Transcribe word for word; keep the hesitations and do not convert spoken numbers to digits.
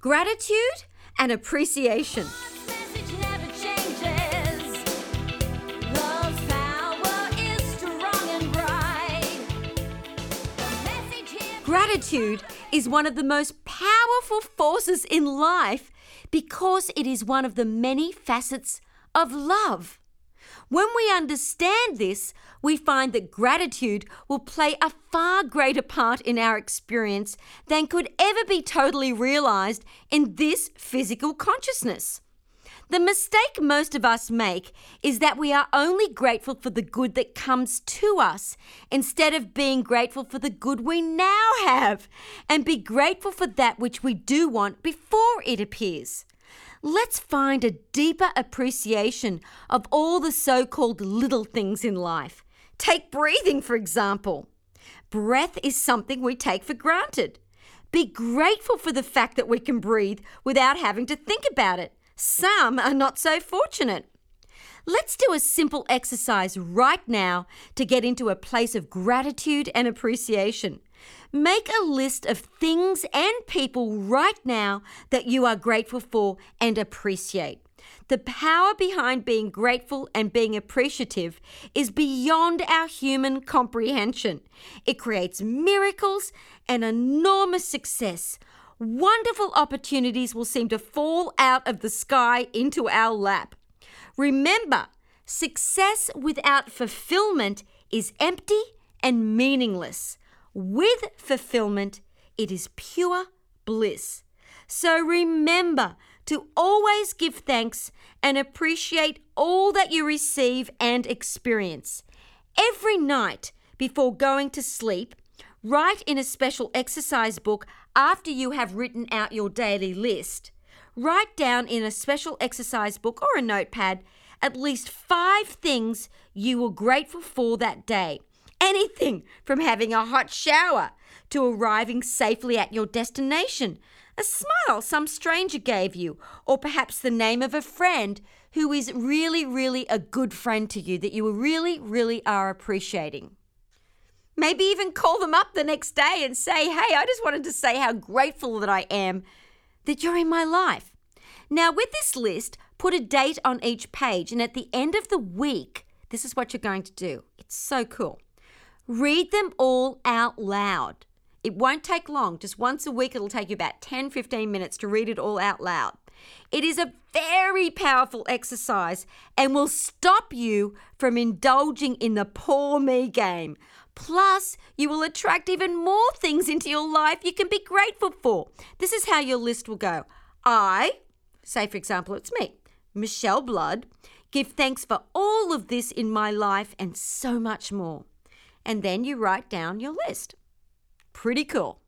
Gratitude and appreciation. Message never changes. Love's power is strong and bright. The message here. Gratitude is one of the most powerful forces in life because it is one of the many facets of love. When we understand this, we find that gratitude will play a far greater part in our experience than could ever be totally realized in this physical consciousness. The mistake most of us make is that we are only grateful for the good that comes to us instead of being grateful for the good we now have and be grateful for that which we do want before it appears. Let's find a deeper appreciation of all the so-called little things in life. Take breathing, for example. Breath is something we take for granted. Be grateful for the fact that we can breathe without having to think about it. Some are not so fortunate. Let's do a simple exercise right now to get into a place of gratitude and appreciation. Make a list of things and people right now that you are grateful for and appreciate. The power behind being grateful and being appreciative is beyond our human comprehension. It creates miracles and enormous success. Wonderful opportunities will seem to fall out of the sky into our lap. Remember, success without fulfillment is empty and meaningless. With fulfillment, it is pure bliss. So remember to always give thanks and appreciate all that you receive and experience. Every night before going to sleep, write in a special exercise book after you have written out your daily list. Write down in a special exercise book or a notepad at least five things you were grateful for that day. Anything from having a hot shower to arriving safely at your destination, a smile some stranger gave you, or perhaps the name of a friend who is really, really a good friend to you that you really, really are appreciating. Maybe even call them up the next day and say, hey, I just wanted to say how grateful that I am that you're in my life. Now, with this list, put a date on each page, and at the end of the week, this is what you're going to do. It's so cool. Read them all out loud. It won't take long. Just once a week, it'll take you about ten, fifteen minutes to read it all out loud. It is a very powerful exercise and will stop you from indulging in the poor me game. Plus, you will attract even more things into your life you can be grateful for. This is how your list will go. I, say for example, it's me, Michelle Blood, give thanks for all of this in my life and so much more. And then you write down your list. Pretty cool.